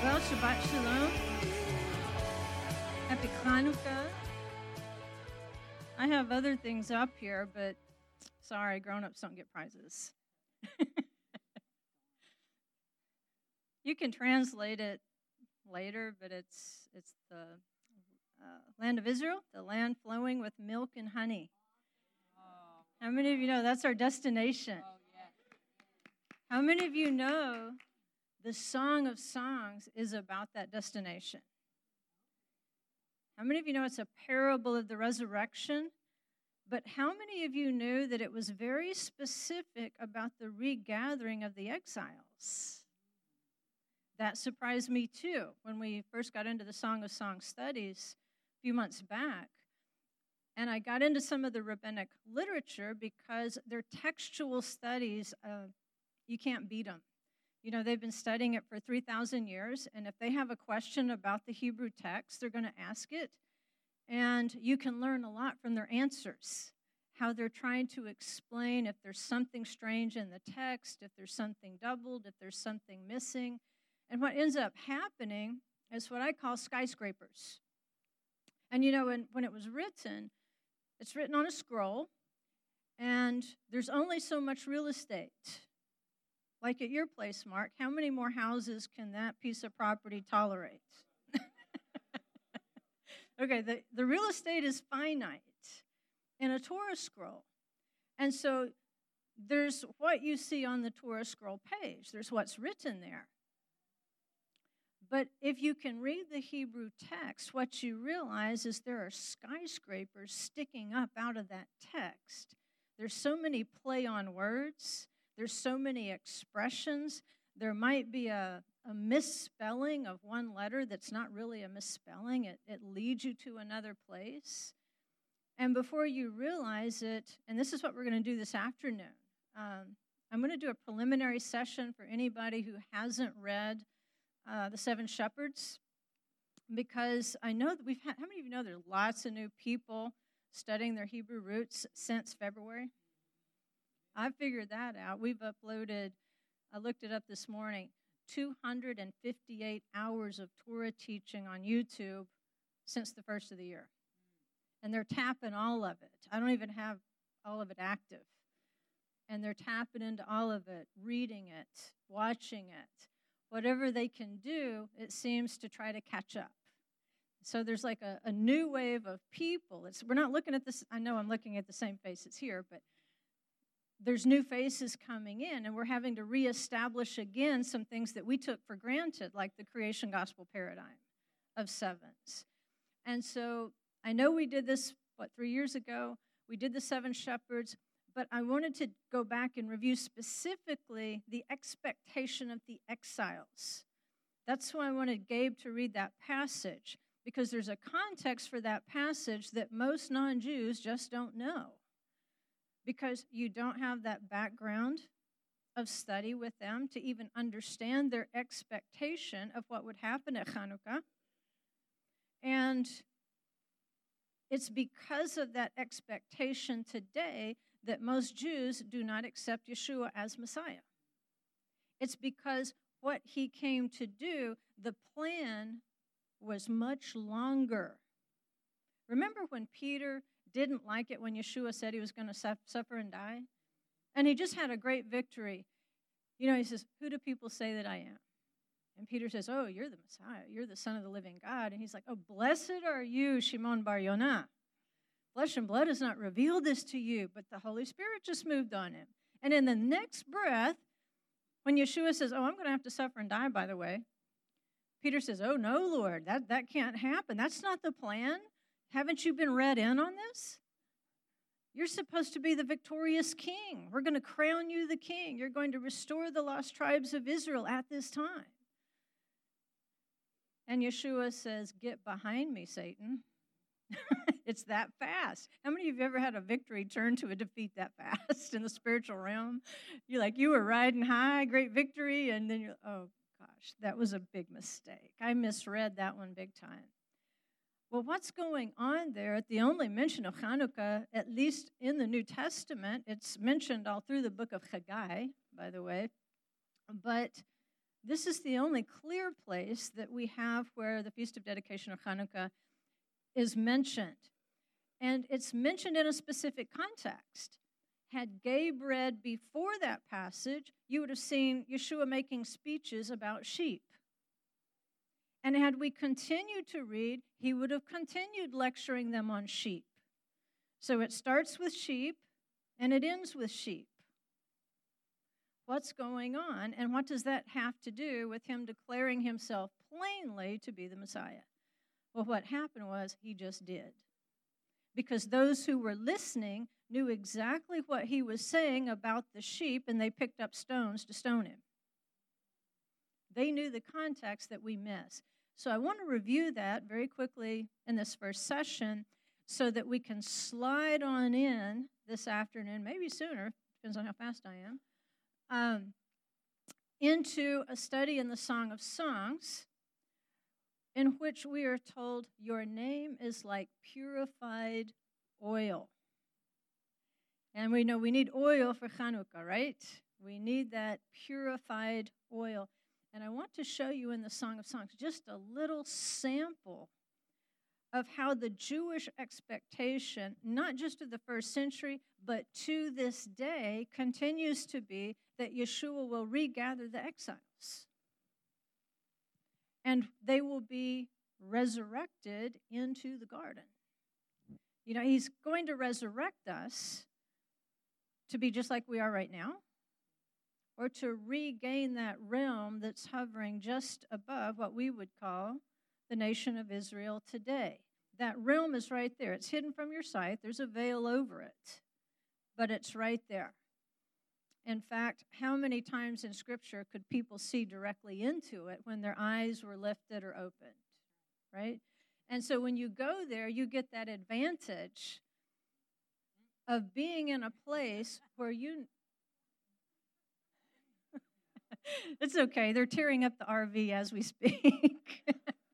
Well, Shabbat Shalom. Happy Hanukkah. I have other things up here, but sorry, grown-ups don't get prizes. You can translate it later, but it's the land of Israel, the land flowing with milk and honey. How many of you know that's our destination? How many of you know the Song of Songs is about that destination? How many of you know it's a parable of the resurrection? But how many of you knew that it was very specific about the regathering of the exiles? That surprised me too when we first got into the Song of Songs studies a few months back. And I got into some of the rabbinic literature because their textual studies, you can't beat them. You know, they've been studying it for 3,000 years, and if they have a question about the Hebrew text, they're going to ask it, and you can learn a lot from their answers, how they're trying to explain if there's something strange in the text, if there's something doubled, if there's something missing. And what ends up happening is what I call skyscrapers. And, you know, when it was written, it's written on a scroll, and there's only so much real estate. Like at your place, Mark, how many more houses can that piece of property tolerate? Okay, the real estate is finite in a Torah scroll. And so there's what you see on the Torah scroll page. There's what's written there. But if you can read the Hebrew text, what you realize is there are skyscrapers sticking up out of that text. There's so many play on words. There's so many expressions. There might be a misspelling of one letter that's not really a misspelling. It leads you to another place. And before you realize it, and this is what we're going to do this afternoon, I'm going to do a preliminary session for anybody who hasn't read the Seven Shepherds, because I know that how many of you know there's lots of new people studying their Hebrew roots since February? I figured that out. We've uploaded, I looked it up this morning, 258 hours of Torah teaching on YouTube since the first of the year. And they're tapping all of it. I don't even have all of it active. And they're tapping into all of it, reading it, watching it. Whatever they can do, it seems to try to catch up. So there's like a new wave of people. We're not looking at this, I know I'm looking at the same faces here, but there's new faces coming in, and we're having to reestablish again some things that we took for granted, like the creation gospel paradigm of sevens. And so I know we did this, 3 years ago? We did the Seven Shepherds, but I wanted to go back and review specifically the expectation of the exiles. That's why I wanted Gabe to read that passage, because there's a context for that passage that most non-Jews just don't know. Because you don't have that background of study with them to even understand their expectation of what would happen at Hanukkah. And it's because of that expectation today that most Jews do not accept Yeshua as Messiah. It's because what he came to do, the plan was much longer. Remember when Peter didn't like it when Yeshua said he was going to suffer and die? And he just had a great victory. You know, he says, "Who do people say that I am?" And Peter says, "Oh, you're the Messiah. You're the Son of the living God." And he's like, "Oh, blessed are you, Shimon Bar Yonah. Flesh and blood has not revealed this to you, but the Holy Spirit just moved on him." And in the next breath, when Yeshua says, "Oh, I'm going to have to suffer and die, by the way," Peter says, "Oh, no, Lord, that can't happen. That's not the plan. Haven't you been read in on this? You're supposed to be the victorious king. We're going to crown you the king. You're going to restore the lost tribes of Israel at this time." And Yeshua says, "Get behind me, Satan." It's that fast. How many of you have ever had a victory turn to a defeat that fast in the spiritual realm? You're like, you were riding high, great victory, and then you're, oh, gosh, that was a big mistake. I misread that one big time. Well, what's going on there? The only mention of Hanukkah, at least in the New Testament, it's mentioned all through the book of Haggai, by the way, but This is the only clear place that we have where the Feast of Dedication or Hanukkah is mentioned. And it's mentioned in a specific context. Had Gabe read before that passage, you would have seen Yeshua making speeches about sheep. And had we continued to read, he would have continued lecturing them on sheep. So it starts with sheep, and it ends with sheep. What's going on, and what does that have to do with him declaring himself plainly to be the Messiah? Well, what happened was he just did. Because those who were listening knew exactly what he was saying about the sheep, and they picked up stones to stone him. They knew the context that we miss. So I want to review that very quickly in this first session so that we can slide on in this afternoon, maybe sooner, depends on how fast I am, into a study in the Song of Songs, in which we are told, your name is like purified oil. And we know we need oil for Hanukkah, right? We need that purified oil. And I want to show you in the Song of Songs just a little sample of how the Jewish expectation, not just of the first century, but to this day, continues to be that Yeshua will regather the exiles. And they will be resurrected into the garden. You know, he's going to resurrect us to be just like we are right now, or to regain that realm that's hovering just above what we would call the nation of Israel today. That realm is right there. It's hidden from your sight. There's a veil over it, but it's right there. In fact, how many times in Scripture could people see directly into it when their eyes were lifted or opened, right? And so when you go there, you get that advantage of being in a place where you... It's okay. They're tearing up the RV as we speak.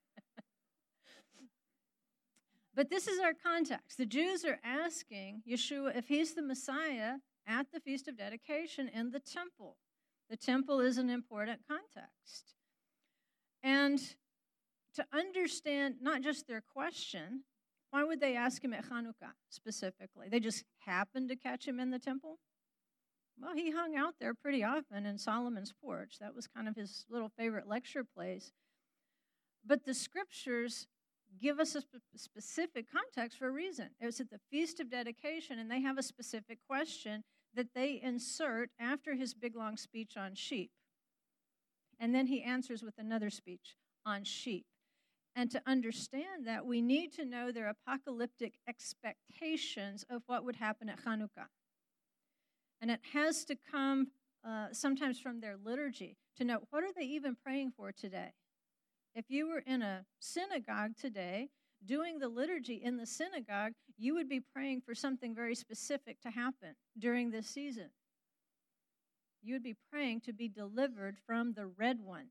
But this is our context. The Jews are asking Yeshua if he's the Messiah at the Feast of Dedication in the temple. The temple is an important context. And to understand not just their question, why would they ask him at Hanukkah specifically? They just happened to catch him in the temple? Well, he hung out there pretty often in Solomon's porch. That was kind of his little favorite lecture place. But the scriptures give us a specific context for a reason. It was at the Feast of Dedication, and they have a specific question that they insert after his big, long speech on sheep. And then he answers with another speech on sheep. And to understand that, we need to know their apocalyptic expectations of what would happen at Hanukkah. And it has to come sometimes from their liturgy to know, what are they even praying for today? If you were in a synagogue today doing the liturgy in the synagogue, you would be praying for something very specific to happen during this season. You would be praying to be delivered from the red one.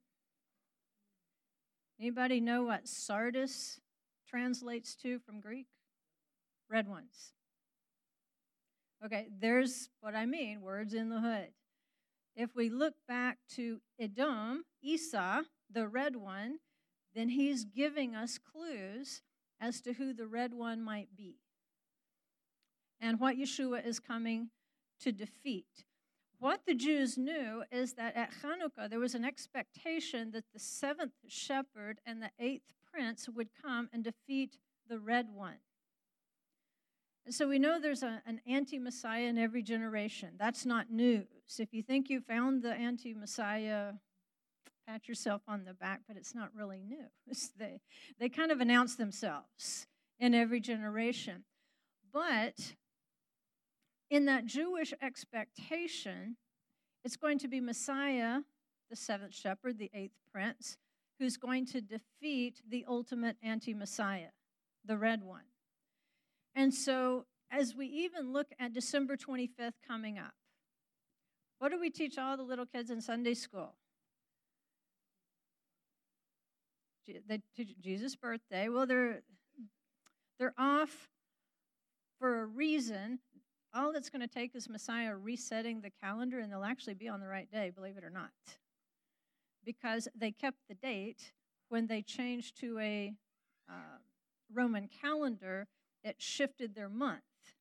Anybody know what Sardis translates to from Greek? Red ones. Okay, there's what I mean, words in the hood. If we look back to Edom, Esau, the red one, then he's giving us clues as to who the red one might be and what Yeshua is coming to defeat. What the Jews knew is that at Hanukkah there was an expectation that the seventh shepherd and the eighth prince would come and defeat the red one. And so we know there's an anti-Messiah in every generation. That's not news. If you think you found the anti-Messiah, pat yourself on the back, but it's not really news. They kind of announce themselves in every generation. But in that Jewish expectation, it's going to be Messiah, the seventh shepherd, the eighth prince, who's going to defeat the ultimate anti-Messiah, the red one. And so as we even look at December 25th coming up, what do we teach all the little kids in Sunday school? They teach Jesus' birthday. Well, they're off for a reason. All it's going to take is Messiah resetting the calendar, and they'll actually be on the right day, believe it or not. because they kept the date. When they changed to a Roman calendar, it shifted their month.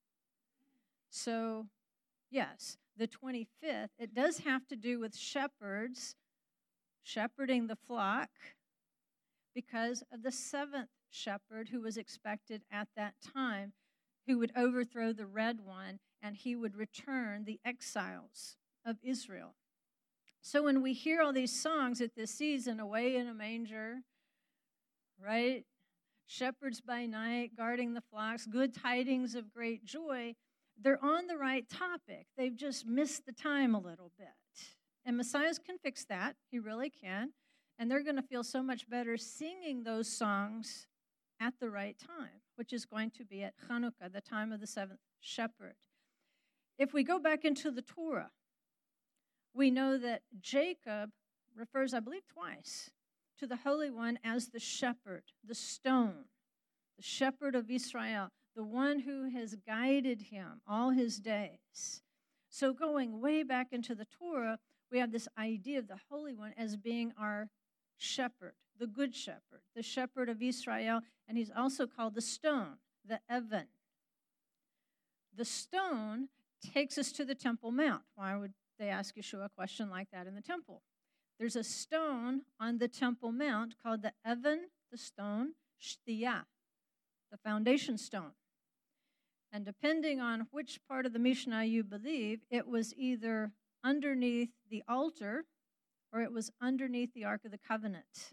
So, yes, the 25th, it does have to do with shepherds shepherding the flock because of the seventh shepherd who was expected at that time, who would overthrow the red one, and he would return the exiles of Israel. So when we hear all these songs at this season, Away in a Manger, right? Shepherds by night, guarding the flocks, good tidings of great joy, they're on the right topic. They've just missed the time a little bit. And Messiah can fix that. He really can. And they're going to feel so much better singing those songs at the right time, which is going to be at Chanukah, the time of the seventh shepherd. If we go back into the Torah, we know that Jacob refers, I believe, twice to the Holy One as the shepherd, the stone, the shepherd of Israel, the one who has guided him all his days. So going way back into the Torah, we have this idea of the Holy One as being our shepherd, the good shepherd, the shepherd of Israel, and he's also called the stone, the Evan. The stone takes us to the Temple Mount. Why would they ask Yeshua a question like that in the temple? There's a stone on the Temple Mount called the Evan, the stone, Shtiyah, the foundation stone. And depending on which part of the Mishnah you believe, it was either underneath the altar or it was underneath the Ark of the Covenant.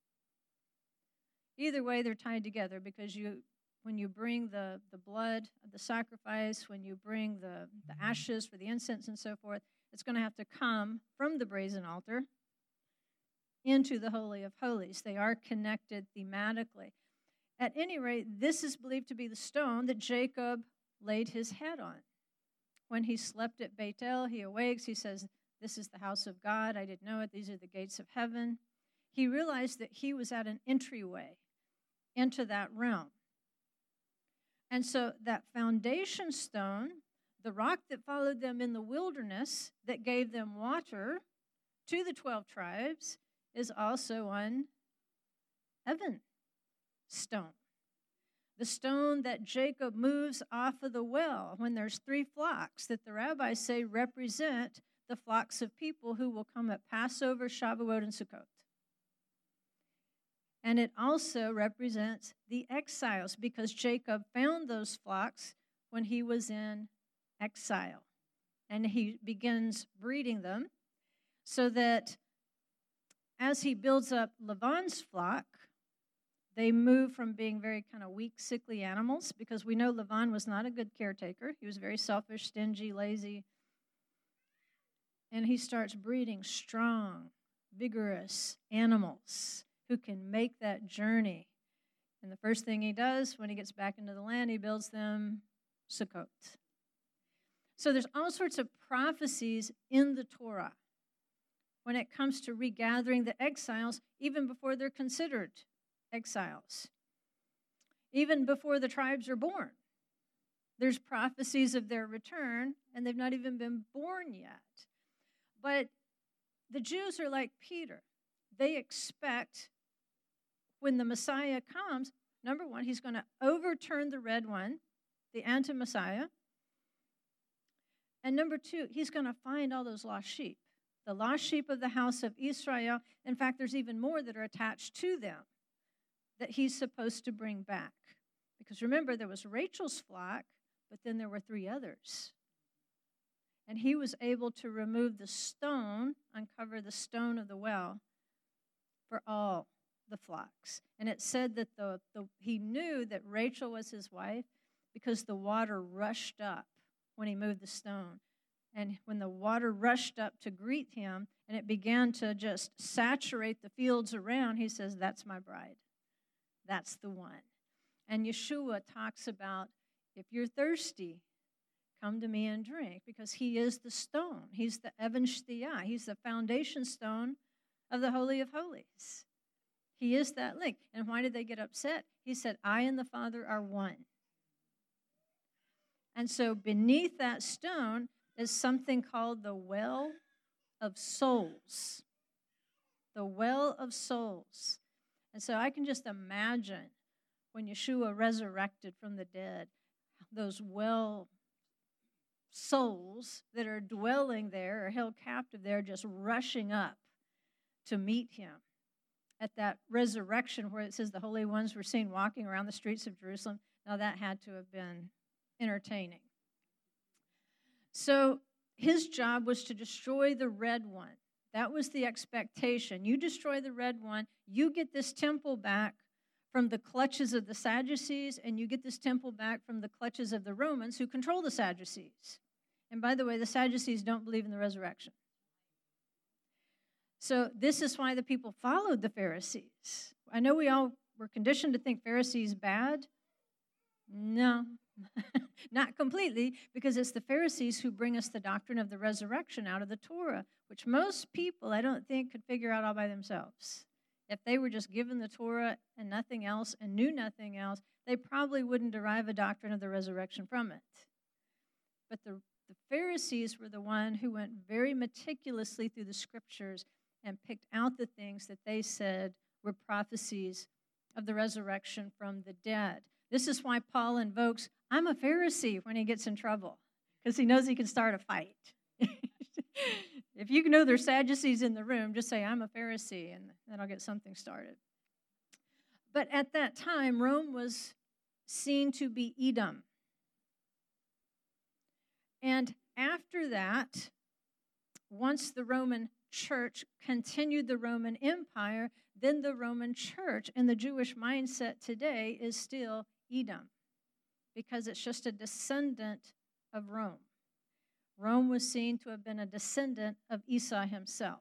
Either way, they're tied together because when you bring the blood of the sacrifice, when you bring the ashes for the incense and so forth, it's going to have to come from the brazen altar into the Holy of Holies. They are connected thematically. At any rate, this is believed to be the stone that Jacob laid his head on. When he slept at Bethel, he awakes, he says, "This is the house of God. I didn't know it. These are the gates of heaven." He realized that he was at an entryway into that realm. And so that foundation stone, the rock that followed them in the wilderness, that gave them water to the 12 tribes, is also on Evan stone. The stone that Jacob moves off of the well when there's 3 flocks that the rabbis say represent the flocks of people who will come at Passover, Shavuot, and Sukkot. And it also represents the exiles because Jacob found those flocks when he was in exile. And he begins breeding them so that as he builds up Laban's flock, they move from being very kind of weak, sickly animals because we know Laban was not a good caretaker. He was very selfish, stingy, lazy. And he starts breeding strong, vigorous animals who can make that journey. And the first thing he does when he gets back into the land, he builds them Sukkot. So there's all sorts of prophecies in the Torah when it comes to regathering the exiles, even before they're considered exiles. Even before the tribes are born. There's prophecies of their return, and they've not even been born yet. But the Jews are like Peter. They expect when the Messiah comes, number one, he's going to overturn the red one, the anti-Messiah. And number two, he's going to find all those lost sheep, the lost sheep of the house of Israel. In fact, there's even more that are attached to them that he's supposed to bring back. Because remember, there was Rachel's flock, but then there were 3 others. And he was able to remove the stone, uncover the stone of the well for all the flocks. And it said that he knew that Rachel was his wife because the water rushed up when he moved the stone. And when the water rushed up to greet him and it began to just saturate the fields around, he says, "That's my bride. That's the one." And Yeshua talks about, if you're thirsty, come to me and drink, because he is the stone. He's the Evan Shtiyah. He's the foundation stone of the Holy of Holies. He is that link. And why did they get upset? He said, "I and the Father are one." And so beneath that stone is something called the well of souls. the well of souls. And so I can just imagine when Yeshua resurrected from the dead, those well souls that are dwelling there or held captive there just rushing up to meet him at that resurrection where it says the holy ones were seen walking around the streets of Jerusalem. Now that had to have been entertaining. So his job was to destroy the red one. That was the expectation. You destroy the red one, you get this temple back from the clutches of the Sadducees, and you get this temple back from the clutches of the Romans who control the Sadducees. And by the way, the Sadducees don't believe in the resurrection. So this is why the people followed the Pharisees. I know we all were conditioned to think Pharisees bad. No, not completely, because it's the Pharisees who bring us the doctrine of the resurrection out of the Torah, which most people, I don't think, could figure out all by themselves. If they were just given the Torah and nothing else and knew nothing else, they probably wouldn't derive a doctrine of the resurrection from it. But the Pharisees were the one who went very meticulously through the scriptures and picked out the things that they said were prophecies of the resurrection from the dead. This is why Paul invokes, I'm a Pharisee, when he gets in trouble, because he knows he can start a fight. If you know there's Sadducees in the room, just say, I'm a Pharisee, and then I'll get something started. But at that time, Rome was seen to be Edom. And after that, once the Roman church continued the Roman Empire, then the Roman church in the Jewish mindset today is still Edom, because it's just a descendant of Rome. Rome was seen to have been a descendant of Esau himself.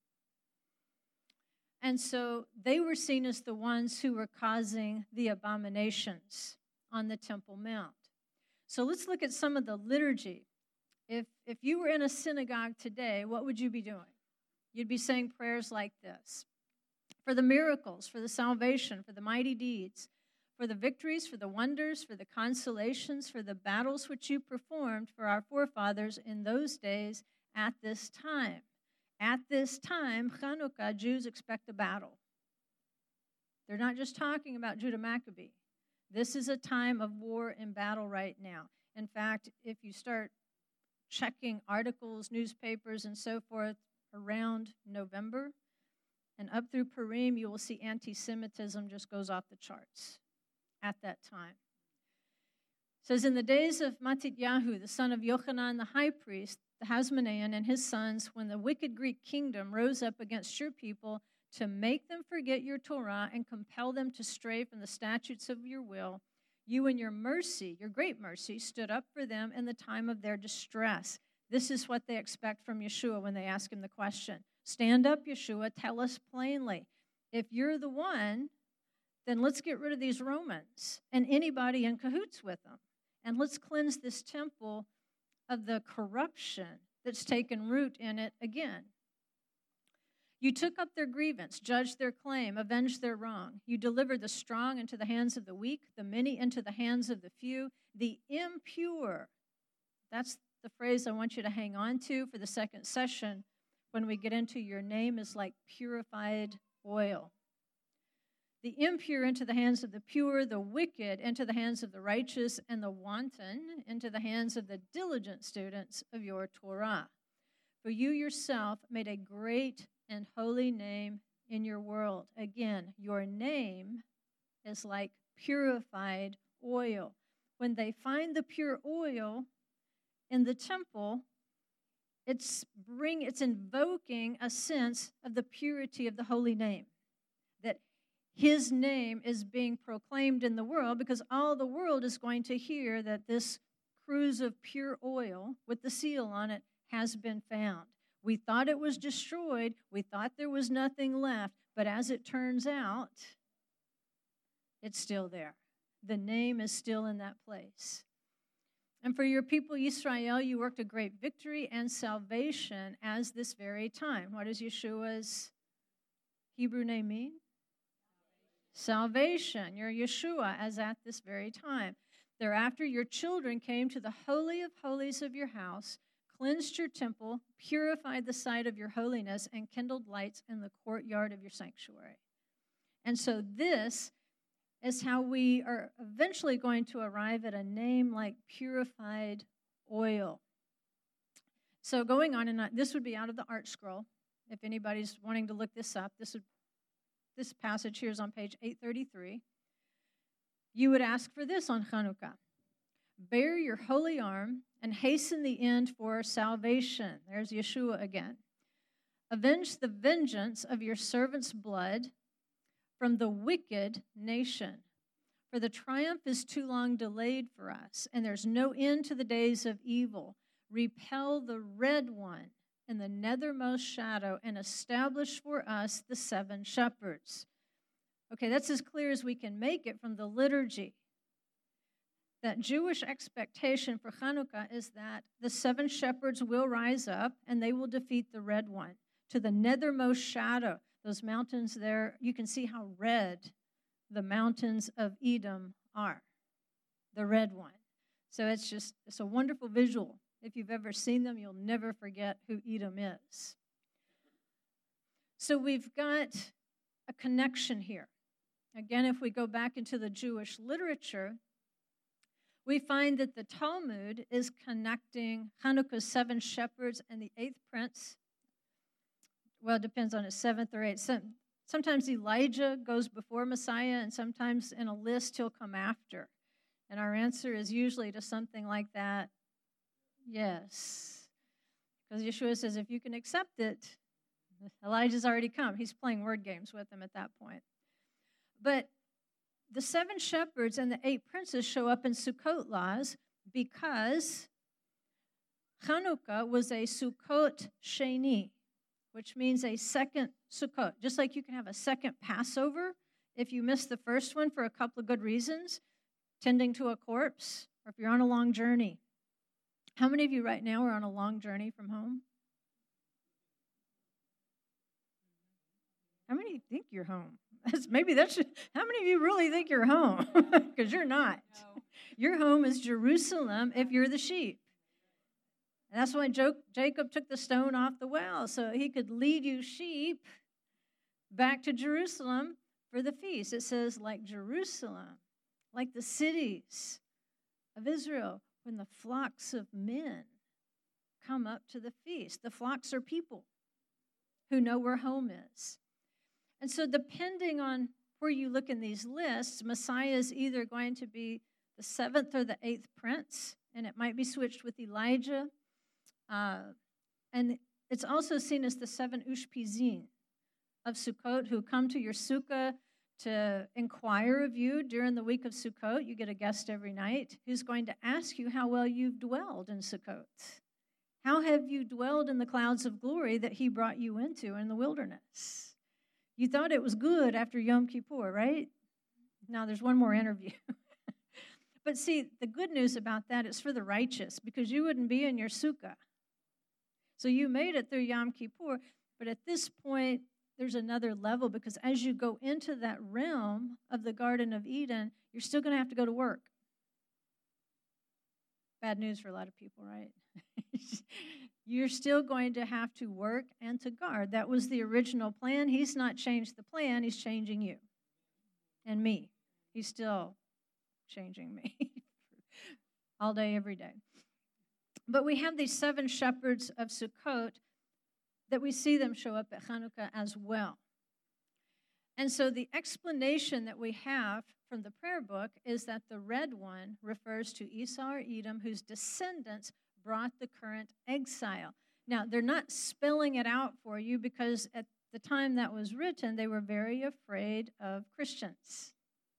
And so they were seen as the ones who were causing the abominations on the Temple Mount. So let's look at some of the liturgy. If you were in a synagogue today, what would you be doing? You'd be saying prayers like this: for the miracles, for the salvation, for the mighty deeds, for the victories, for the wonders, for the consolations, for the battles which you performed for our forefathers in those days at this time. At this time, Chanukah, Jews expect a battle. They're not just talking about Judah Maccabee. This is a time of war and battle right now. In fact, if you start checking articles, newspapers, and so forth around November and up through Purim, you will see anti-Semitism just goes off the charts at that time. It says, in the days of Matityahu, the son of Yochanan the high priest, the Hasmonean and his sons, when the wicked Greek kingdom rose up against your people to make them forget your Torah and compel them to stray from the statutes of your will, you in your mercy, your great mercy, stood up for them in the time of their distress. This is what they expect from Yeshua when they ask him the question. Stand up, Yeshua, tell us plainly. If you're the one, then let's get rid of these Romans and anybody in cahoots with them. And let's cleanse this temple of the corruption that's taken root in it again. You took up their grievance, judged their claim, avenged their wrong. You delivered the strong into the hands of the weak, the many into the hands of the few, the impure. That's the phrase I want you to hang on to for the second session when we get into your name is like purified oil. The impure into the hands of the pure, the wicked into the hands of the righteous, and the wanton into the hands of the diligent students of your Torah. For you yourself made a great and holy name in your world. Again, your name is like purified oil. When they find the pure oil in the temple, it's invoking a sense of the purity of the holy name, that his name is being proclaimed in the world because all the world is going to hear that this cruse of pure oil with the seal on it has been found. We thought it was destroyed. We thought there was nothing left. But as it turns out, it's still there. The name is still in that place. And for your people, Israel, you worked a great victory and salvation as this very time. What does Yeshua's Hebrew name mean? Salvation. You're Yeshua as at this very time. Thereafter, your children came to the Holy of Holies of your house, cleansed your temple, purified the site of your holiness, and kindled lights in the courtyard of your sanctuary. And so this is how we are eventually going to arrive at a name like purified oil. So going on, and this would be out of the Art Scroll. If anybody's wanting to look this up, this passage here is on page 833. You would ask for this on Chanukah. Bear your holy arm and hasten the end for salvation. There's Yeshua again. Avenge the vengeance of your servant's blood from the wicked nation. For the triumph is too long delayed for us, and there's no end to the days of evil. Repel the red one in the nethermost shadow and establish for us the 7 shepherds. Okay, that's as clear as we can make it from the liturgy. That Jewish expectation for Chanukah is that the 7 shepherds will rise up and they will defeat the red one to the nethermost shadow. Those mountains there, you can see how red the mountains of Edom are, the red one. So it's a wonderful visual. If you've ever seen them, you'll never forget who Edom is. So we've got a connection here. Again, if we go back into the Jewish literature, we find that the Talmud is connecting Chanukah's 7 shepherds and the 8th prince. Well, it depends on his 7th or 8th. Sometimes Elijah goes before Messiah, and sometimes in a list he'll come after. And our answer is usually to something like that, yes. Because Yeshua says, if you can accept it, Elijah's already come. He's playing word games with them at that point. But the 7 shepherds and the 8 princes show up in Sukkot laws because Chanukah was a Sukkot Sheni, which means a second Sukkot. Just like you can have a second Passover if you miss the first one for a couple of good reasons, tending to a corpse, or if you're on a long journey. How many of you right now are on a long journey from home? How many think you're home? How many of you really think you're home? Because you're not. No. Your home is Jerusalem if you're the sheep. And that's why Jacob took the stone off the well, so he could lead you sheep back to Jerusalem for the feast. It says, like Jerusalem, like the cities of Israel, when the flocks of men come up to the feast. The flocks are people who know where home is. And so depending on where you look in these lists, Messiah is either going to be the 7th or the 8th prince, and it might be switched with Elijah. And it's also seen as the 7 Ushpizin of Sukkot who come to your sukkah to inquire of you during the week of Sukkot. You get a guest every night who's going to ask you how well you've dwelled in Sukkot. How have you dwelled in the clouds of glory that he brought you into in the wilderness? You thought it was good after Yom Kippur, right? Now there's one more interview. But see, the good news about that is for the righteous, because you wouldn't be in your sukkah. So you made it through Yom Kippur, but at this point, there's another level, because as you go into that realm of the Garden of Eden, you're still going to have to go to work. Bad news for a lot of people, right? You're still going to have to work and to guard. That was the original plan. He's not changed the plan. He's changing you and me. He's still changing me all day, every day. But we have these 7 shepherds of Sukkot that we see them show up at Chanukah as well. And so the explanation that we have from the prayer book is that the red one refers to Esau or Edom, whose descendants brought the current exile. Now, they're not spelling it out for you because at the time that was written, they were very afraid of Christians.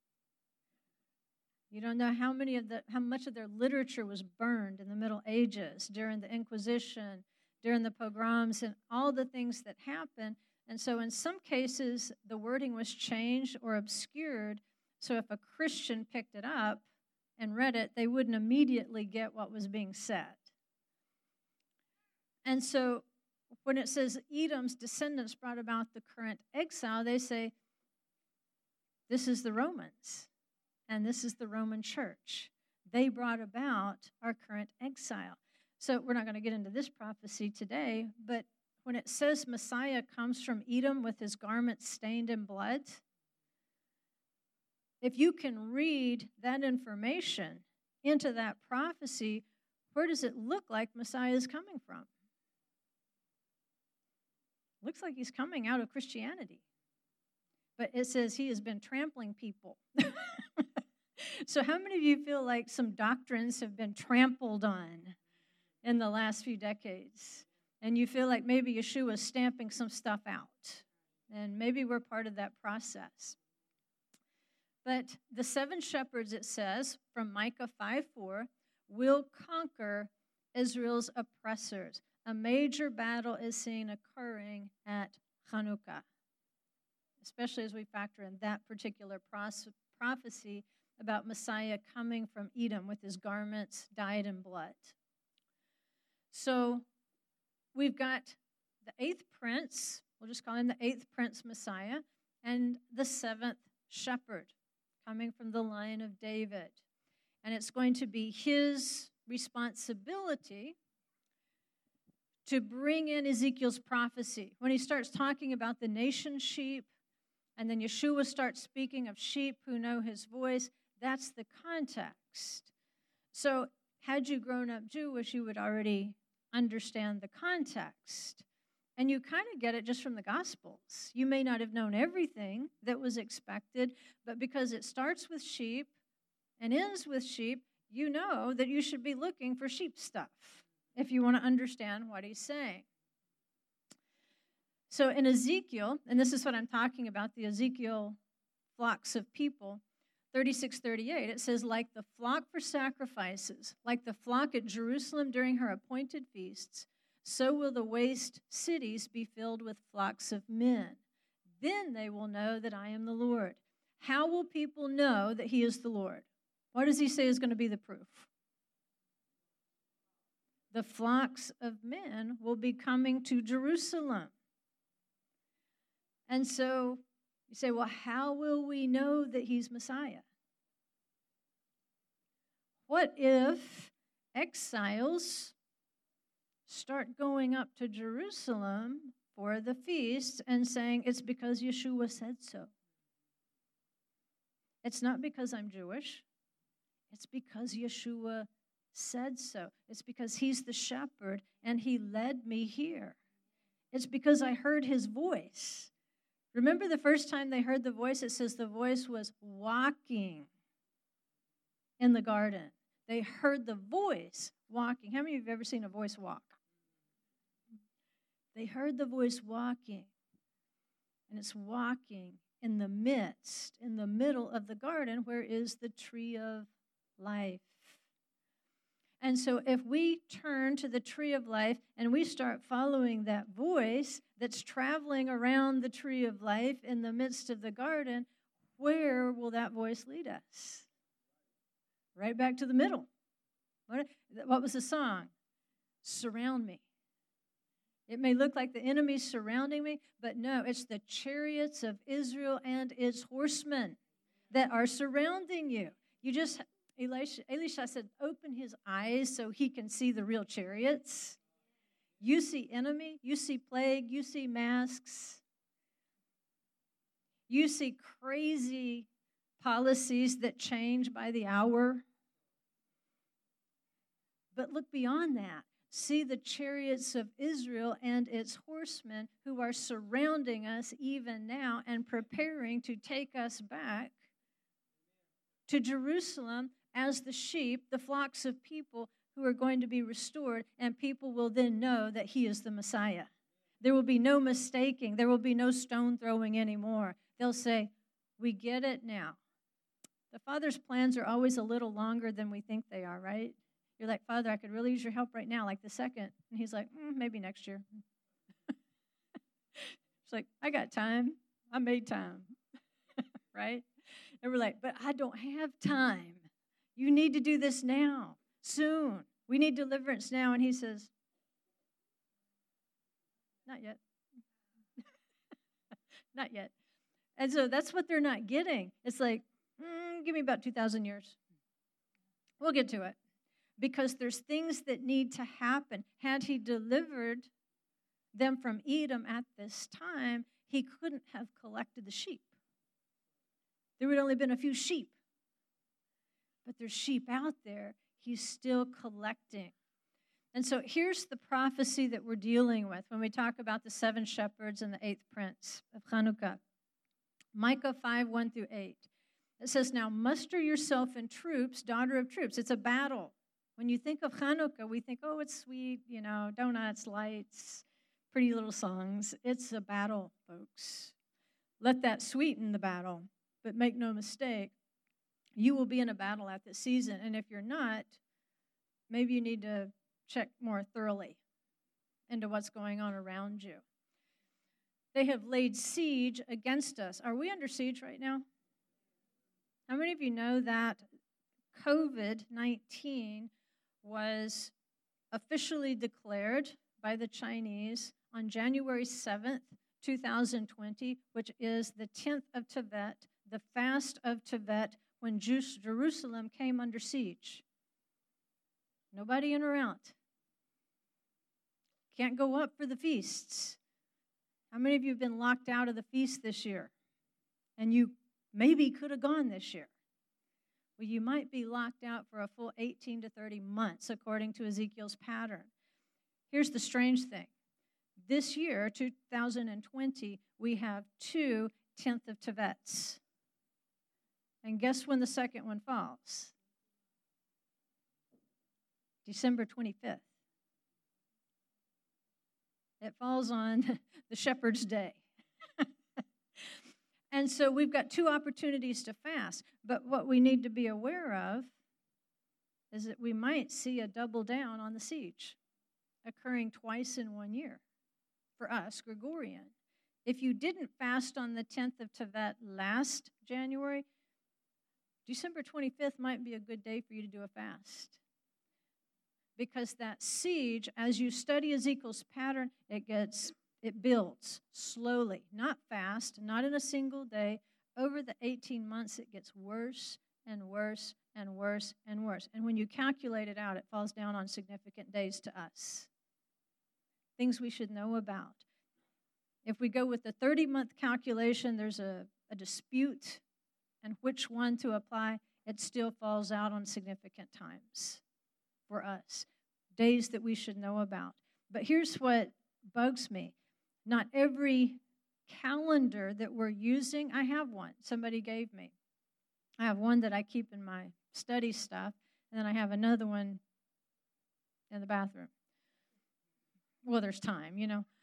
You don't know how much of their literature was burned in the Middle Ages, during the Inquisition, during the pogroms, and all the things that happened. And so in some cases, the wording was changed or obscured, so if a Christian picked it up and read it, they wouldn't immediately get what was being said. And so when it says Edom's descendants brought about the current exile, they say, this is the Romans, and this is the Roman church. They brought about our current exile. So we're not going to get into this prophecy today, but when it says Messiah comes from Edom with his garments stained in blood, if you can read that information into that prophecy, where does it look like Messiah is coming from? Looks like he's coming out of Christianity. But it says he has been trampling people. So how many of you feel like some doctrines have been trampled on in the last few decades? And you feel like maybe Yeshua is stamping some stuff out. And maybe we're part of that process. But the 7 shepherds, it says, from Micah 5:4, will conquer Israel's oppressors. A major battle is seen occurring at Hanukkah, especially as we factor in that particular prophecy about Messiah coming from Edom with his garments dyed in blood. So we've got the 8th prince, we'll just call him the 8th prince Messiah, and the 7th shepherd coming from the line of David. And it's going to be his responsibility to bring in Ezekiel's prophecy. When he starts talking about the nation sheep, and then Yeshua starts speaking of sheep who know his voice, that's the context. So had you grown up Jewish, you would already understand the context. And you kind of get it just from the Gospels. You may not have known everything that was expected, but because it starts with sheep and ends with sheep, you know that you should be looking for sheep stuff if you want to understand what he's saying. So in Ezekiel, and this is what I'm talking about, the Ezekiel flocks of people, 36:38, it says, like the flock for sacrifices, like the flock at Jerusalem during her appointed feasts, so will the waste cities be filled with flocks of men. Then they will know that I am the Lord. How will people know that he is the Lord? What does he say is going to be the proof? The flocks of men will be coming to Jerusalem. And so you say, well, how will we know that he's Messiah? What if exiles start going up to Jerusalem for the feast and saying it's because Yeshua said so? It's not because I'm Jewish. It's because Yeshua said so. It's because he's the shepherd and he led me here. It's because I heard his voice. Remember the first time they heard the voice? It says the voice was walking in the garden. They heard the voice walking. How many of you have ever seen a voice walk? They heard the voice walking. And it's walking in the midst, in the middle of the garden, where is the tree of life. And so if we turn to the tree of life and we start following that voice that's traveling around the tree of life in the midst of the garden, where will that voice lead us? Right back to the middle. What was the song? Surround me. It may look like the enemy's surrounding me, but no, it's the chariots of Israel and its horsemen that are surrounding you. Elisha said, open his eyes so he can see the real chariots. You see enemy, you see plague, you see masks. You see crazy policies that change by the hour. But look beyond that. See the chariots of Israel and its horsemen who are surrounding us even now and preparing to take us back to Jerusalem as the sheep, the flocks of people who are going to be restored, and people will then know that he is the Messiah. There will be no mistaking. There will be no stone throwing anymore. They'll say, we get it now. The Father's plans are always a little longer than we think they are, right? You're like, Father, I could really use your help right now, like the second. And he's like, maybe next year. It's like, I got time. I made time, right? And we're like, but I don't have time. You need to do this now, soon. We need deliverance now. And he says, not yet. Not yet. And so that's what they're not getting. It's like, give me about 2,000 years. We'll get to it. because there's things that need to happen. Had he delivered them from Edom at this time, he couldn't have collected the sheep. There would only been a few sheep. But there's sheep out there. He's still collecting. And so here's the prophecy that we're dealing with when we talk about the 7 shepherds and the 8th prince of Chanukah. Micah 5, 1 through 8. It says, now muster yourself in troops, daughter of troops. It's a battle. When you think of Chanukah, we think, oh, it's sweet, donuts, lights, pretty little songs. It's a battle, folks. Let that sweeten the battle. But make no mistake, you will be in a battle at this season. And if you're not, maybe you need to check more thoroughly into what's going on around you. They have laid siege against us. Are we under siege right now? How many of you know that COVID-19 was officially declared by the Chinese on January 7th, 2020, which is the 10th of Tevet, the fast of Tevet, when Jerusalem came under siege? Nobody in or out. Can't go up for the feasts. How many of you have been locked out of the feast this year? And you maybe could have gone this year. Well, you might be locked out for a full 18 to 30 months, according to Ezekiel's pattern. Here's the strange thing. This year, 2020, we have 2 10th of Tevets. And guess when the second one falls? December 25th. It falls on the Shepherd's Day. And so we've got 2 opportunities to fast. But what we need to be aware of is that we might see a double down on the siege occurring twice in 1 year for us, Gregorian. If you didn't fast on the 10th of Tevet last January, December 25th might be a good day for you to do a fast. Because that siege, as you study Ezekiel's pattern, it builds slowly, not fast, not in a single day. Over the 18 months, it gets worse and worse and worse and worse. And when you calculate it out, it falls down on significant days to us. Things we should know about. If we go with the 30-month calculation, there's a dispute and which one to apply. It still falls out on significant times for us, days that we should know about. But here's what bugs me. Not every calendar that we're using, I have one somebody gave me. I have one that I keep in my study stuff, and then I have another one in the bathroom. Well, there's time,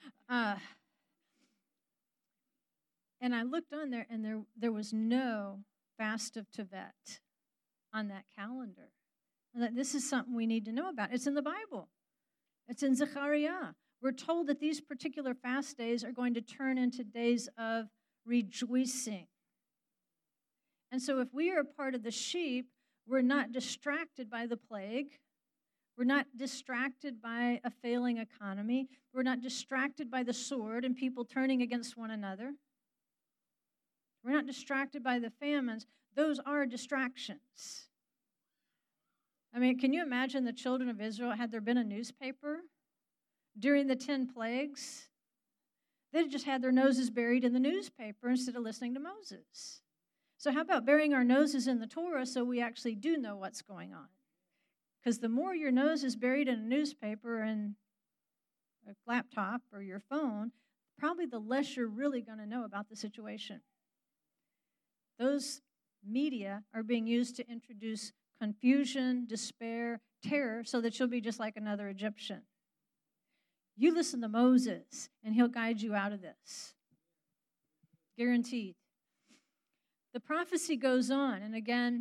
and I looked on there, and there was no fast of Tevet on that calendar. This is something we need to know about. It's in the Bible. It's in Zechariah. We're told that these particular fast days are going to turn into days of rejoicing. And so if we are a part of the sheep, we're not distracted by the plague. We're not distracted by a failing economy. We're not distracted by the sword and people turning against one another. We're not distracted by the famines. Those are distractions. I mean, can you imagine the children of Israel, had there been a newspaper during the 10 plagues? They'd just had their noses buried in the newspaper instead of listening to Moses. So how about burying our noses in the Torah so we actually do know what's going on? Because the more your nose is buried in a newspaper and a laptop or your phone, probably the less you're really going to know about the situation. Those media are being used to introduce confusion, despair, terror, so that you'll be just like another Egyptian. You listen to Moses, and he'll guide you out of this. Guaranteed. The prophecy goes on, and again,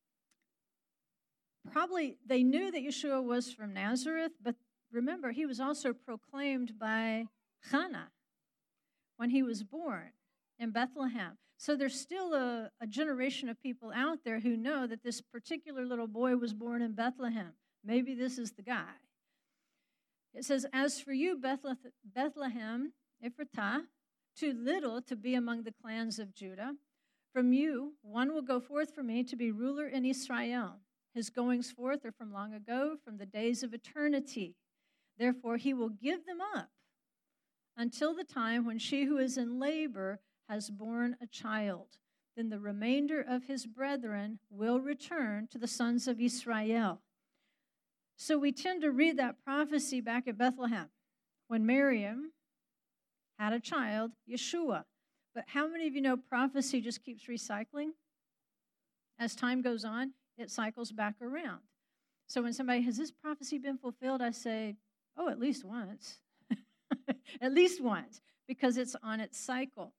probably they knew that Yeshua was from Nazareth, but remember, he was also proclaimed by Hannah when he was born in Bethlehem. So there's still a generation of people out there who know that this particular little boy was born in Bethlehem. Maybe this is the guy. It says, as for you, Bethlehem, Ephratah, too little to be among the clans of Judah, from you one will go forth for me to be ruler in Israel, His goings forth are from long ago, from the days of eternity. Therefore, he will give them up until the time when she who is in labor has borne a child. Then the remainder of his brethren will return to the sons of Israel. So we tend to read that prophecy back at Bethlehem when Miriam had a child, Yeshua. But how many of you know prophecy just keeps recycling? As time goes on, it cycles back around. So when somebody, has this prophecy been fulfilled? I say, oh, at least once. At least once, because it's on its cycle.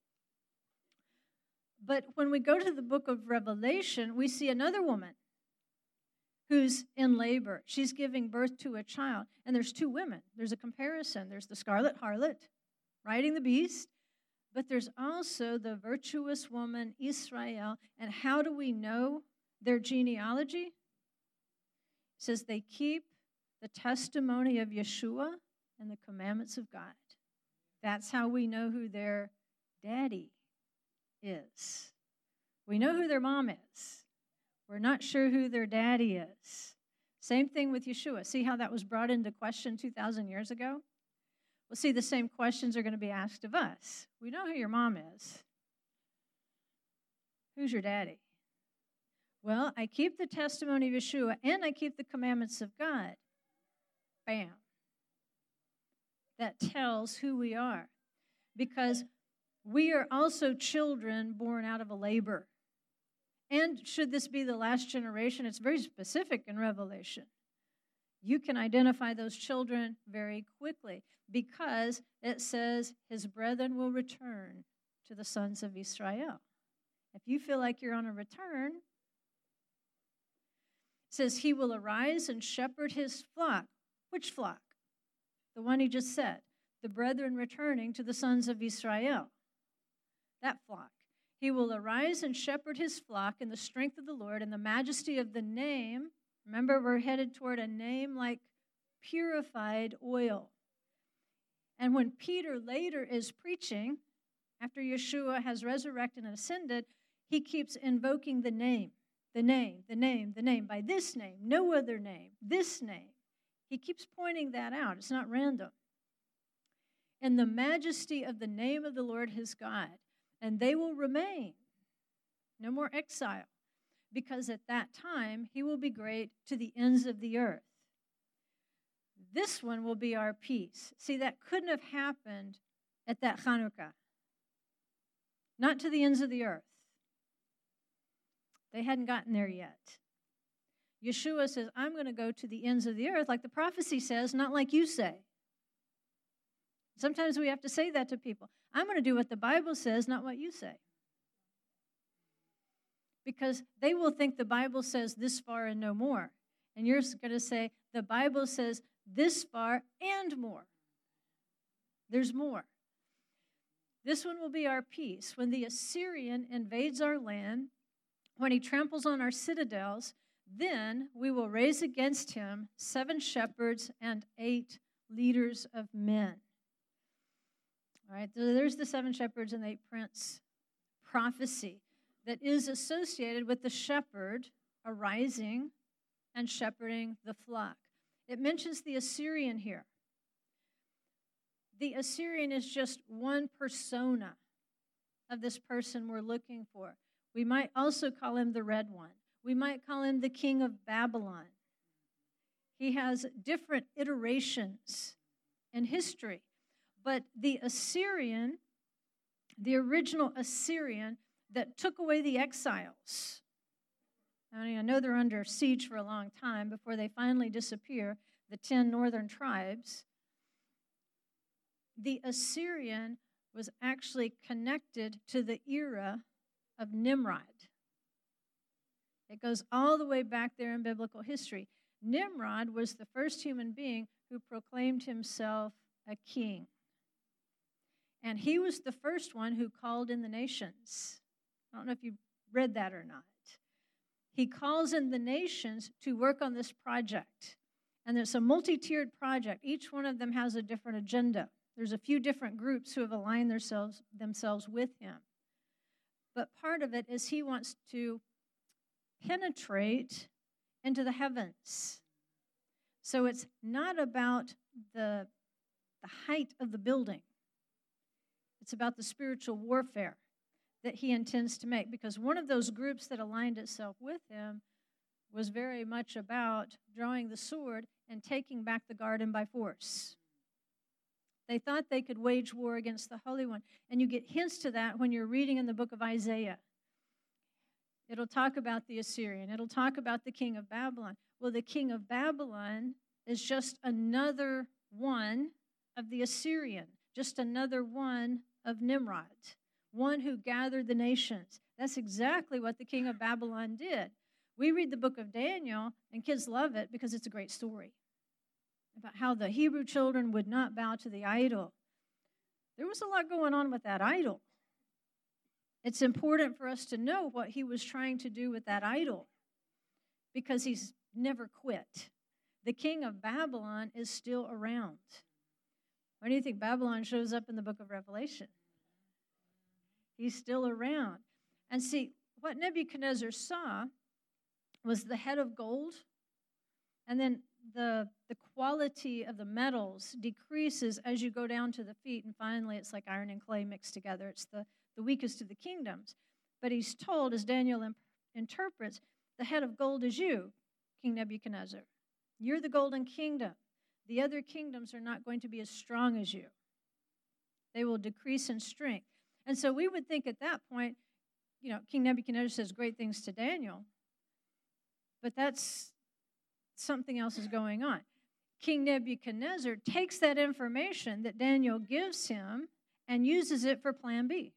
But when we go to the book of Revelation, we see another woman who's in labor. She's giving birth to a child. And there's two women. There's a comparison. There's the scarlet harlot riding the beast, but there's also the virtuous woman, Israel. And how do we know their genealogy? It says they keep the testimony of Yeshua and the commandments of God. That's how we know who their daddy is. We know who their mom is. We're not sure who their daddy is. Same thing with Yeshua. See how that was brought into question 2,000 years ago? Well, see, the same questions are going to be asked of us. We know who your mom is. Who's your daddy? Well, I keep the testimony of Yeshua and I keep the commandments of God. Bam. That tells who we are. Because we are also children born out of a labor. And should this be the last generation, it's very specific in Revelation. You can identify those children very quickly because it says his brethren will return to the sons of Israel. If you feel like you're on a return, it says he will arise and shepherd his flock. Which flock? The one he just said. The brethren returning to the sons of Israel. That flock. He will arise and shepherd his flock in the strength of the Lord and the majesty of the name. Remember, we're headed toward a name like purified oil. And when Peter later is preaching, after Yeshua has resurrected and ascended, he keeps invoking the name, the name, the name, the name, by this name, no other name, this name. He keeps pointing that out. It's not random. And the majesty of the name of the Lord his God. And they will remain. No more exile. Because at that time, he will be great to the ends of the earth. This one will be our peace. See, that couldn't have happened at that Hanukkah. Not to the ends of the earth. They hadn't gotten there yet. Yeshua says, I'm going to go to the ends of the earth, like the prophecy says, not like you say. Sometimes we have to say that to people. I'm going to do what the Bible says, not what you say. Because they will think the Bible says this far and no more. And you're going to say, the Bible says this far and more. There's more. This one will be our peace. When the Assyrian invades our land, when he tramples on our citadels, then we will raise against him 7 shepherds and 8 leaders of men. All right, so there's the 7 shepherds and 8 prince prophecy that is associated with the shepherd arising and shepherding the flock. It mentions the Assyrian here. The Assyrian is just one persona of this person we're looking for. We might also call him the red one. We might call him the king of Babylon. He has different iterations in history. But the Assyrian, the original Assyrian that took away the exiles, I know they're under siege for a long time before they finally disappear, the 10 northern tribes. The Assyrian was actually connected to the era of Nimrod. It goes all the way back there in biblical history. Nimrod was the first human being who proclaimed himself a king. And he was the first one who called in the nations. I don't know if you read that or not. He calls in the nations to work on this project. And it's a multi-tiered project. Each one of them has a different agenda. There's a few different groups who have aligned themselves with him. But part of it is he wants to penetrate into the heavens. So it's not about the height of the building. It's about the spiritual warfare that he intends to make, because one of those groups that aligned itself with him was very much about drawing the sword and taking back the garden by force. They thought they could wage war against the Holy One. And you get hints to that when you're reading in the book of Isaiah. It'll talk about the Assyrian. It'll talk about the king of Babylon. Well, the king of Babylon is just another one of the Assyrian, just another one of Nimrod, one who gathered the nations. That's exactly what the king of Babylon did. We read the book of Daniel, and kids love it because it's a great story about how the Hebrew children would not bow to the idol. There was a lot going on with that idol. It's important for us to know what he was trying to do with that idol, because he's never quit. The king of Babylon is still around. Why do you think Babylon shows up in the book of Revelation? He's still around. And see, what Nebuchadnezzar saw was the head of gold, and then the quality of the metals decreases as you go down to the feet, and finally it's like iron and clay mixed together. It's the weakest of the kingdoms. But he's told, as Daniel interprets, the head of gold is you, King Nebuchadnezzar. You're the golden kingdom. The other kingdoms are not going to be as strong as you. They will decrease in strength. And so we would think at that point, King Nebuchadnezzar says great things to Daniel, but that's something else is going on. King Nebuchadnezzar takes that information that Daniel gives him and uses it for plan B.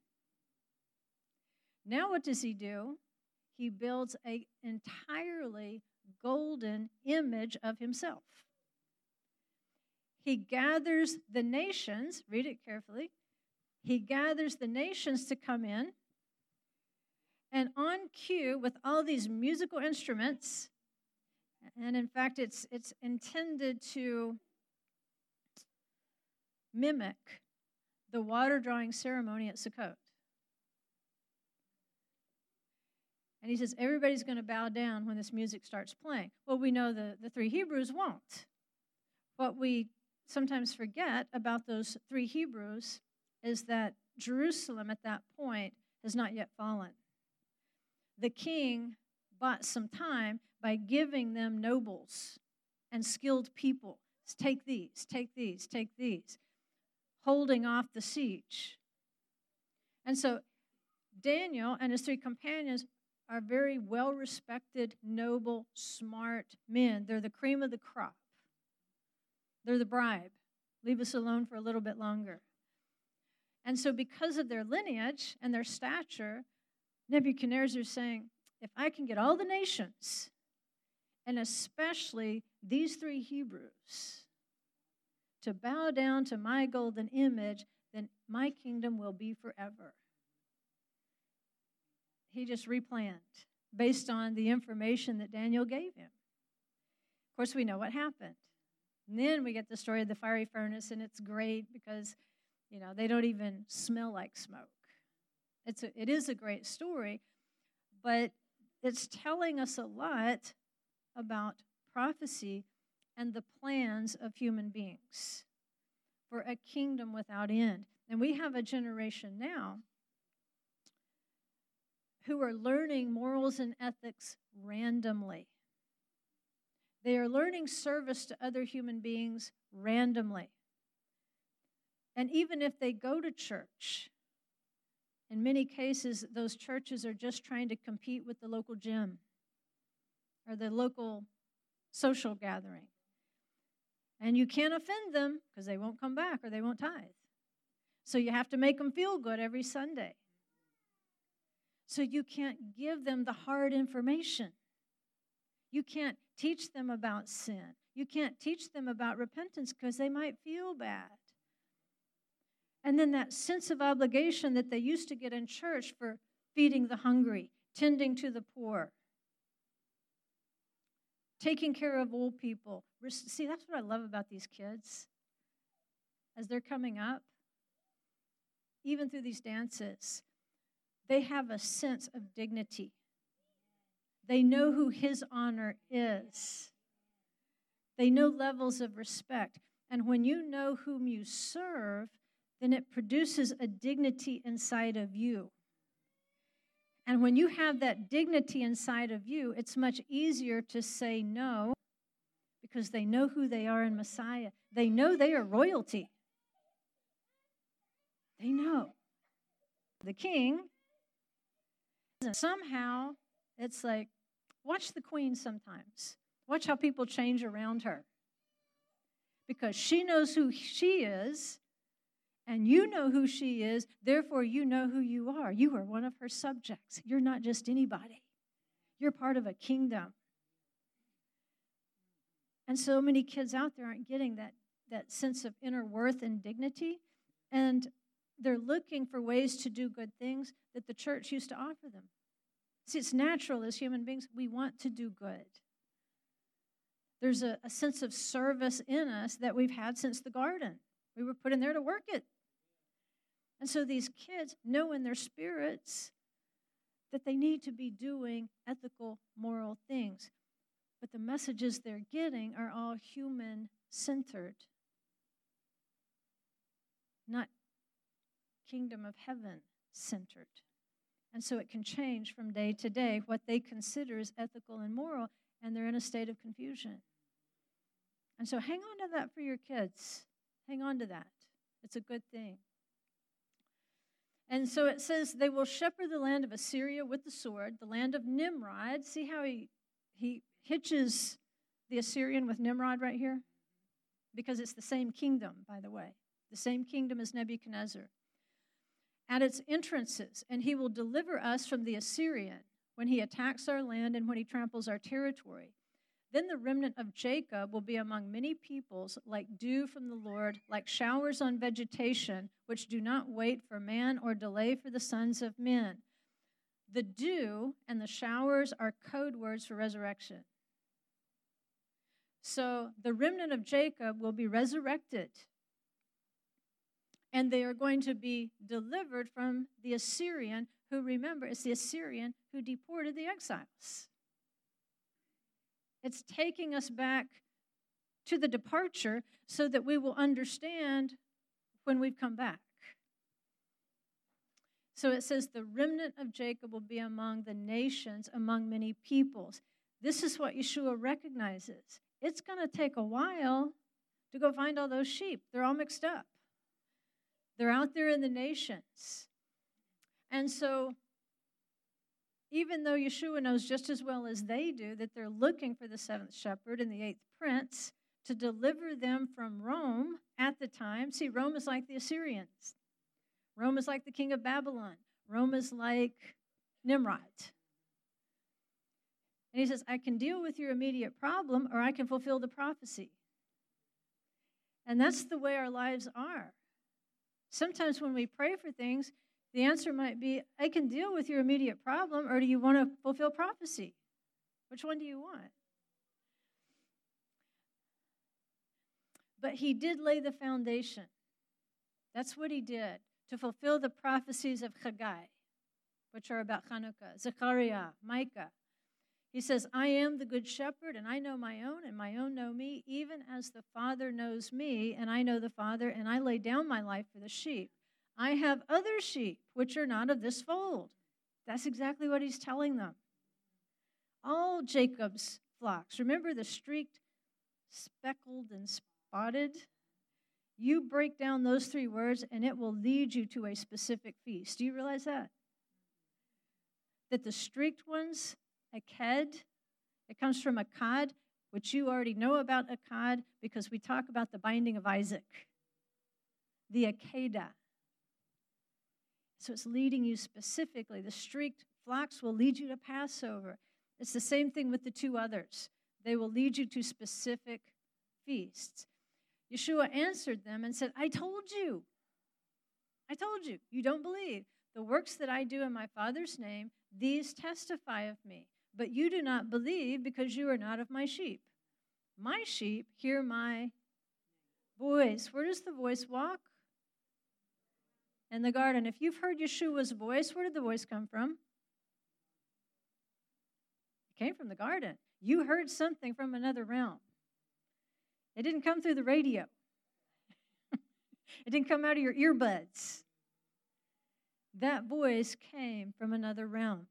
Now what does he do? He builds an entirely golden image of himself. He gathers the nations, read it carefully, he gathers the nations to come in, and on cue with all these musical instruments, and in fact it's intended to mimic the water drawing ceremony at Sukkot. And he says, everybody's going to bow down when this music starts playing. Well, we know the three Hebrews won't. What we sometimes forget about those three Hebrews is that Jerusalem at that point has not yet fallen. The king bought some time by giving them nobles and skilled people. Take these, take these, take these, holding off the siege. And so Daniel and his three companions are very well-respected, noble, smart men. They're the cream of the crop. They're the bribe. Leave us alone for a little bit longer. And so because of their lineage and their stature, Nebuchadnezzar is saying, if I can get all the nations, and especially these three Hebrews, to bow down to my golden image, then my kingdom will be forever. He just replanned based on the information that Daniel gave him. Of course, we know what happened. And then we get the story of the fiery furnace, and it's great because, they don't even smell like smoke. It is a great story, but it's telling us a lot about prophecy and the plans of human beings for a kingdom without end. And we have a generation now who are learning morals and ethics randomly. They are learning service to other human beings randomly. And even if they go to church, in many cases, those churches are just trying to compete with the local gym or the local social gathering. And you can't offend them because they won't come back or they won't tithe. So you have to make them feel good every Sunday. So you can't give them the hard information. You can't teach them about sin. You can't teach them about repentance because they might feel bad. And then that sense of obligation that they used to get in church for feeding the hungry, tending to the poor, taking care of old people. See, that's what I love about these kids. As they're coming up, even through these dances, they have a sense of dignity. They know who his honor is. They know levels of respect. And when you know whom you serve, then it produces a dignity inside of you. And when you have that dignity inside of you, it's much easier to say no because they know who they are in Messiah. They know they are royalty. They know. The king, somehow, it's like, watch the queen sometimes. Watch how people change around her. Because she knows who she is, and you know who she is, therefore you know who you are. You are one of her subjects. You're not just anybody. You're part of a kingdom. And so many kids out there aren't getting that sense of inner worth and dignity, and they're looking for ways to do good things that the church used to offer them. See, it's natural as human beings. We want to do good. There's a sense of service in us that we've had since the garden. We were put in there to work it. And so these kids know in their spirits that they need to be doing ethical, moral things. But the messages they're getting are all human-centered, not kingdom of heaven-centered. And so it can change from day to day what they consider is ethical and moral, and they're in a state of confusion. And so hang on to that for your kids. Hang on to that. It's a good thing. And so it says, they will shepherd the land of Assyria with the sword, the land of Nimrod. See how he hitches the Assyrian with Nimrod right here? Because it's the same kingdom, by the way. The same kingdom as Nebuchadnezzar. At its entrances, and he will deliver us from the Assyrian when he attacks our land and when he tramples our territory. Then the remnant of Jacob will be among many peoples, like dew from the Lord, like showers on vegetation, which do not wait for man or delay for the sons of men. The dew and the showers are code words for resurrection. So the remnant of Jacob will be resurrected, and they are going to be delivered from the Assyrian, who, remember, it's the Assyrian who deported the exiles. It's taking us back to the departure so that we will understand when we've come back. So it says, the remnant of Jacob will be among the nations, among many peoples. This is what Yeshua recognizes. It's going to take a while to go find all those sheep. They're all mixed up. They're out there in the nations. And so, even though Yeshua knows just as well as they do that they're looking for the seventh shepherd and the eighth prince to deliver them from Rome at the time. See, Rome is like the Assyrians. Rome is like the king of Babylon. Rome is like Nimrod. And he says, I can deal with your immediate problem, or I can fulfill the prophecy. And that's the way our lives are. Sometimes when we pray for things, the answer might be, I can deal with your immediate problem, or do you want to fulfill prophecy? Which one do you want? But he did lay the foundation. That's what he did, to fulfill the prophecies of Haggai, which are about Hanukkah, Zechariah, Micah. He says, I am the good shepherd, and I know my own, and my own know me, even as the Father knows me, and I know the Father, and I lay down my life for the sheep. I have other sheep, which are not of this fold. That's exactly what he's telling them. All Jacob's flocks. Remember the streaked, speckled, and spotted? You break down those three words, and it will lead you to a specific feast. Do you realize that? That the streaked ones, Aked, it comes from Akkad, which you already know about Akkad because we talk about the binding of Isaac. The Akedah. So it's leading you specifically. The streaked flocks will lead you to Passover. It's the same thing with the two others. They will lead you to specific feasts. Yeshua answered them and said, I told you. I told you. You don't believe. The works that I do in my Father's name, these testify of me. But you do not believe because you are not of my sheep. My sheep hear my voice. Where does the voice walk? In the garden. If you've heard Yeshua's voice, where did the voice come from? It came from the garden. You heard something from another realm. It didn't come through the radio. It didn't come out of your earbuds. That voice came from another realm.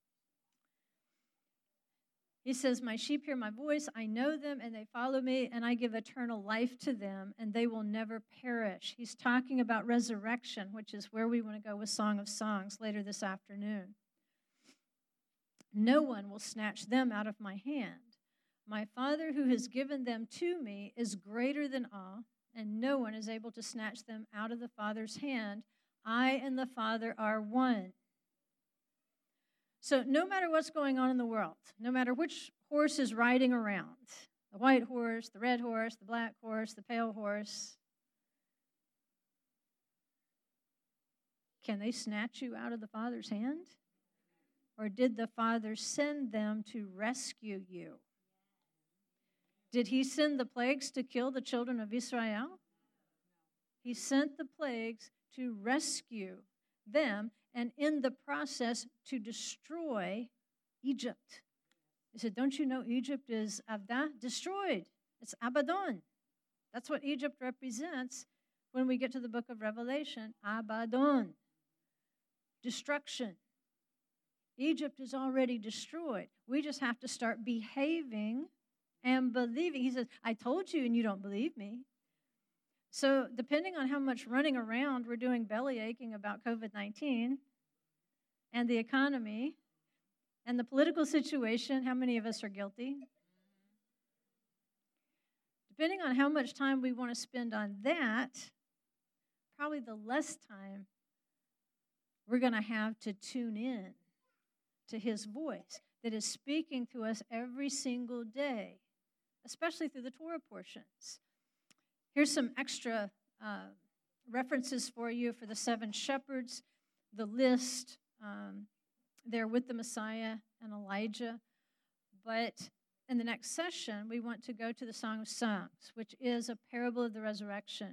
He says, my sheep hear my voice, I know them, and they follow me, and I give eternal life to them, and they will never perish. He's talking about resurrection, which is where we want to go with Song of Songs later this afternoon. No one will snatch them out of my hand. My Father who has given them to me is greater than all, and no one is able to snatch them out of the Father's hand. I and the Father are one. So no matter what's going on in the world, no matter which horse is riding around, the white horse, the red horse, the black horse, the pale horse, can they snatch you out of the Father's hand? Or did the Father send them to rescue you? Did he send the plagues to kill the children of Israel? He sent the plagues to rescue them, and in the process to destroy Egypt. He said, don't you know Egypt is Avda? Destroyed. It's Abaddon. That's what Egypt represents when we get to the book of Revelation. Abaddon. Destruction. Egypt is already destroyed. We just have to start behaving and believing. He says, I told you and you don't believe me. So depending on how much running around we're doing belly aching about COVID-19 and the economy and the political situation, how many of us are guilty? Depending on how much time we want to spend on that, probably the less time we're going to have to tune in to his voice that is speaking to us every single day, especially through the Torah portions. Here's some extra references for you for the 7 shepherds, the list. They're with the Messiah and Elijah. But in the next session, we want to go to the Song of Songs, which is a parable of the resurrection.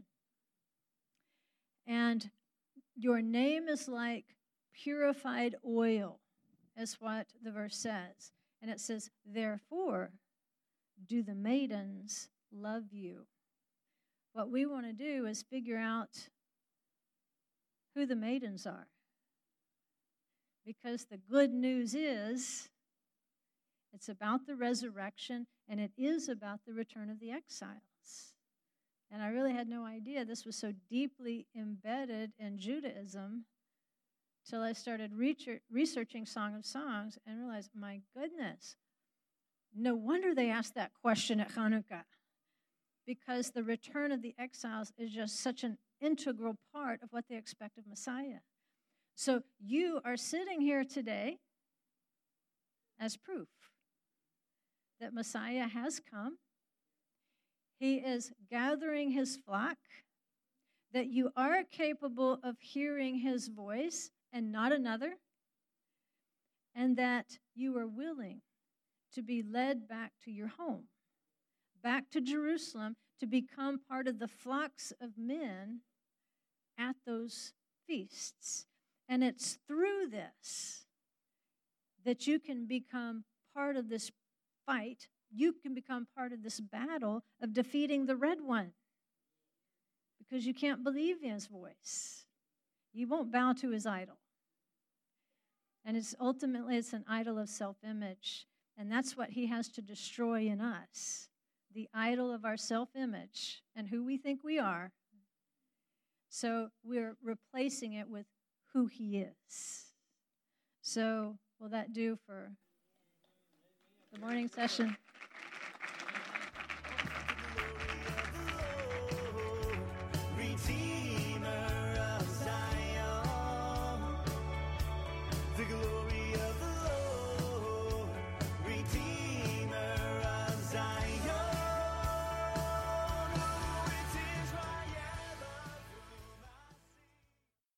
And your name is like purified oil, is what the verse says. And it says, therefore, do the maidens love you. What we want to do is figure out who the maidens are. Because the good news is it's about the resurrection and it is about the return of the exiles. And I really had no idea this was so deeply embedded in Judaism till I started researching Song of Songs and realized, my goodness, no wonder they asked that question at Hanukkah. Because the return of the exiles is just such an integral part of what they expect of Messiah. So you are sitting here today as proof that Messiah has come. He is gathering his flock, that you are capable of hearing his voice and not another, and that you are willing to be led back to your home, back to Jerusalem, to become part of the flocks of men at those feasts. And it's through this that you can become part of this fight. You can become part of this battle of defeating the red one. Because you can't believe his voice. You won't bow to his idol. And it's an idol of self-image. And that's what he has to destroy in us. The idol of our self-image and who we think we are. So we're replacing it with who he is. So will that do for the morning session?